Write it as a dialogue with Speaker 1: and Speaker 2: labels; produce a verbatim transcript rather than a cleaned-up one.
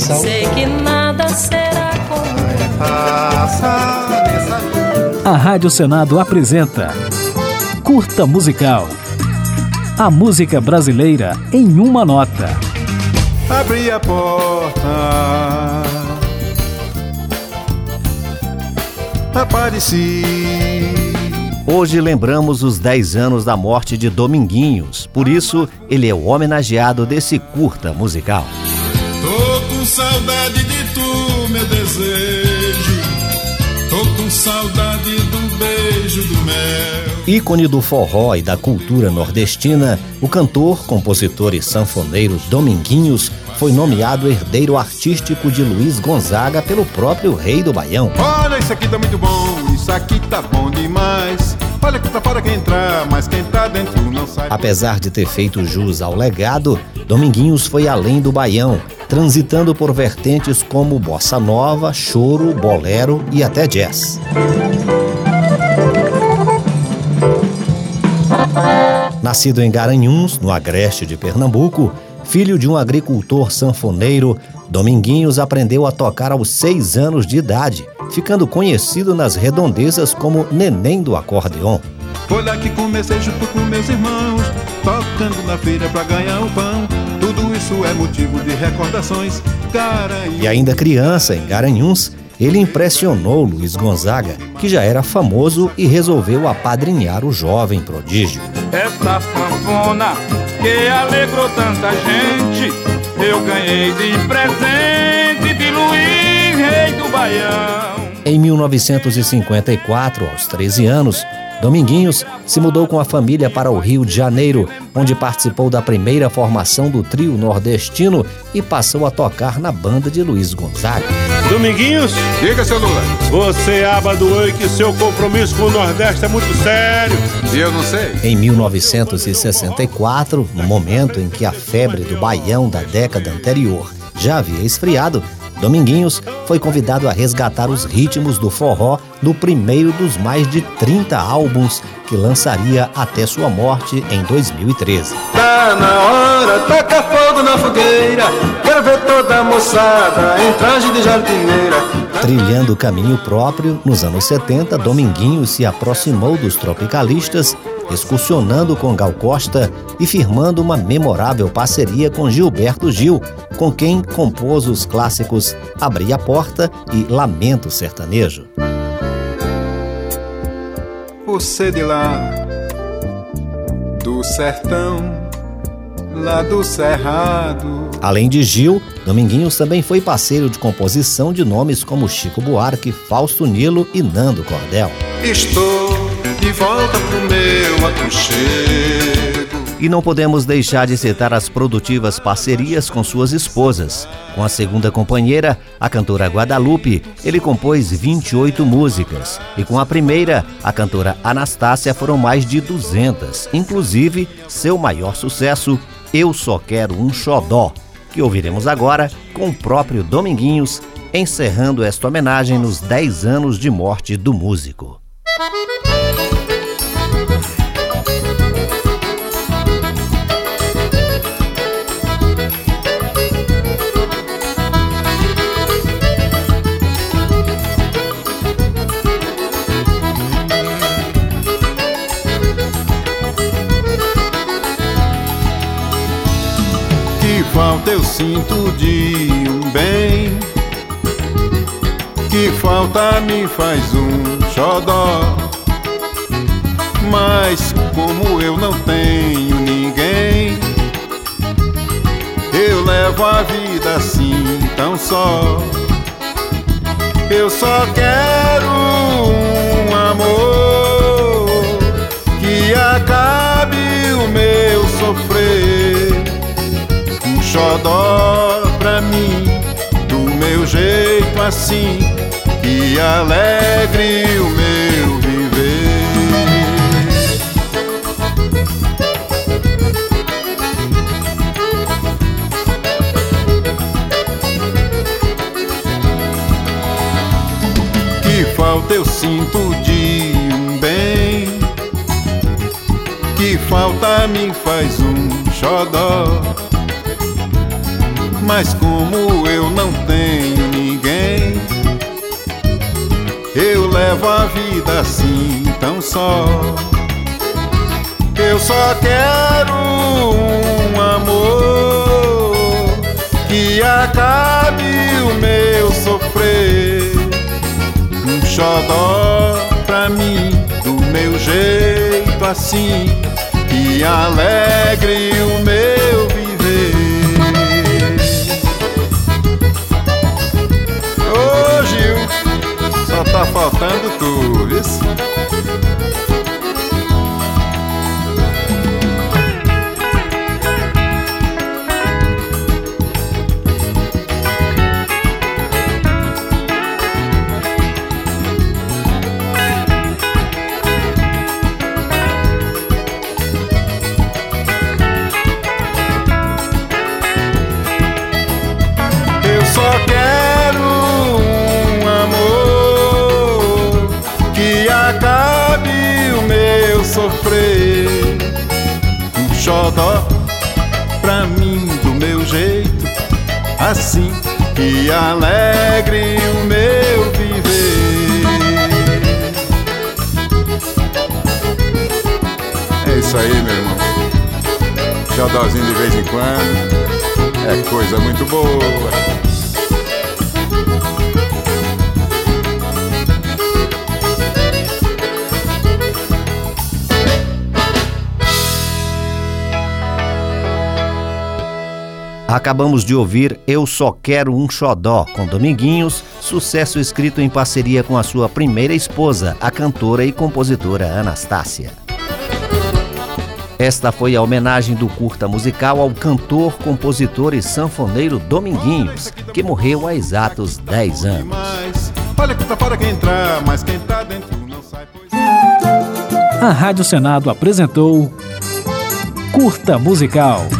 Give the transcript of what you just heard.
Speaker 1: Universal.
Speaker 2: Sei que nada será como
Speaker 3: A Rádio Senado apresenta Curta Musical. A música brasileira em uma nota.
Speaker 4: Abri a porta, apareci.
Speaker 5: Hoje lembramos os dez anos da morte de Dominguinhos, por isso ele é o homenageado desse curta musical.
Speaker 4: Tô com saudade de tu, meu desejo. Tô com saudade do beijo do mel.
Speaker 5: Ícone do forró e da cultura nordestina, o cantor, compositor e sanfoneiro Dominguinhos foi nomeado herdeiro artístico de Luiz Gonzaga pelo próprio rei do Baião.
Speaker 4: Olha, isso aqui tá muito bom, isso aqui tá bom demais. Olha que tá fora quem entrar, mas quem tá dentro não sai.
Speaker 5: Apesar de ter feito jus ao legado, Dominguinhos foi além do Baião, transitando por vertentes como bossa nova, choro, bolero e até jazz. Nascido em Garanhuns, no agreste de Pernambuco, filho de um agricultor sanfoneiro, Dominguinhos aprendeu a tocar aos seis anos de idade, ficando conhecido nas redondezas como Neném do acordeon.
Speaker 4: Foi lá que comecei junto com meus irmãos, tocando na feira pra ganhar o pão. Tudo isso é motivo de recordações. Garanhuns.
Speaker 5: E ainda criança, em Garanhuns, ele impressionou Luiz Gonzaga, que já era famoso e resolveu apadrinhar o jovem prodígio.
Speaker 6: Essa sanfona que alegrou tanta gente, eu ganhei de presente de Luiz, rei do Baião.
Speaker 5: Em mil novecentos e cinquenta e quatro, aos treze anos, Dominguinhos se mudou com a família para o Rio de Janeiro, onde participou da primeira formação do trio nordestino e passou a tocar na banda de Luiz Gonzaga.
Speaker 7: Dominguinhos,
Speaker 4: Diga, seu Lula.
Speaker 7: você abadoou que seu compromisso com o Nordeste é muito sério.
Speaker 4: E eu não sei.
Speaker 5: Em mil novecentos e sessenta e quatro, no momento em que a febre do Baião da década anterior já havia esfriado, Dominguinhos foi convidado a resgatar os ritmos do forró no primeiro dos mais de trinta álbuns que lançaria até sua morte em dois mil e treze.
Speaker 4: Tá na hora, taca fogo na fogueira. Quero ver toda a moçada em traje de jardineira.
Speaker 5: Trilhando caminho próprio, nos anos setenta, Dominguinhos se aproximou dos tropicalistas, excursionando com Gal Costa e firmando uma memorável parceria com Gilberto Gil, com quem compôs os clássicos Abri a Porta e Lamento Sertanejo.
Speaker 4: Você de lá, do sertão, lá do cerrado.
Speaker 5: Além de Gil, Dominguinhos também foi parceiro de composição de nomes como Chico Buarque, Fausto Nilo e Nando Cordel.
Speaker 4: Estou de volta pro meu aconchego.
Speaker 5: E não podemos deixar de citar as produtivas parcerias com suas esposas. Com a segunda companheira, a cantora Guadalupe, ele compôs vinte e oito músicas. E com a primeira, a cantora Anastácia, foram mais de duzentas. Inclusive, seu maior sucesso, Eu Só Quero um Xodó, que ouviremos agora com o próprio Dominguinhos, encerrando esta homenagem nos dez anos de morte do músico.
Speaker 4: Que falta eu sinto de um bem, que falta me faz um xodó. Mas como eu não tenho ninguém, eu levo a vida assim tão só. Eu só quero um amor que acabe o meu sofrer. Um xodó pra mim, do meu jeito assim, que alegre o meu viver. Que falta eu sinto de um bem, que falta me faz um xodó. Mas como eu não eu levo a vida assim tão só. Eu só quero um amor que acabe o meu sofrer, um xodó pra mim, do meu jeito assim, que alegre o meu viver. Ô Gil, só tá faltando tu, viu? Só quero um amor que acabe o meu sofrer, um xodó pra mim, do meu jeito assim, que alegre o meu viver. É isso aí, meu irmão. Xodózinho de vez em quando é coisa muito boa.
Speaker 5: Acabamos de ouvir Eu Só Quero um Xodó, com Dominguinhos, sucesso escrito em parceria com a sua primeira esposa, a cantora e compositora Anastácia. Esta foi a homenagem do curta musical ao cantor, compositor e sanfoneiro Dominguinhos, que morreu há exatos dez anos.
Speaker 4: Olha que tá fora quem entrar, mas quem tá dentro não sai, pois...
Speaker 3: A Rádio Senado apresentou Curta Musical.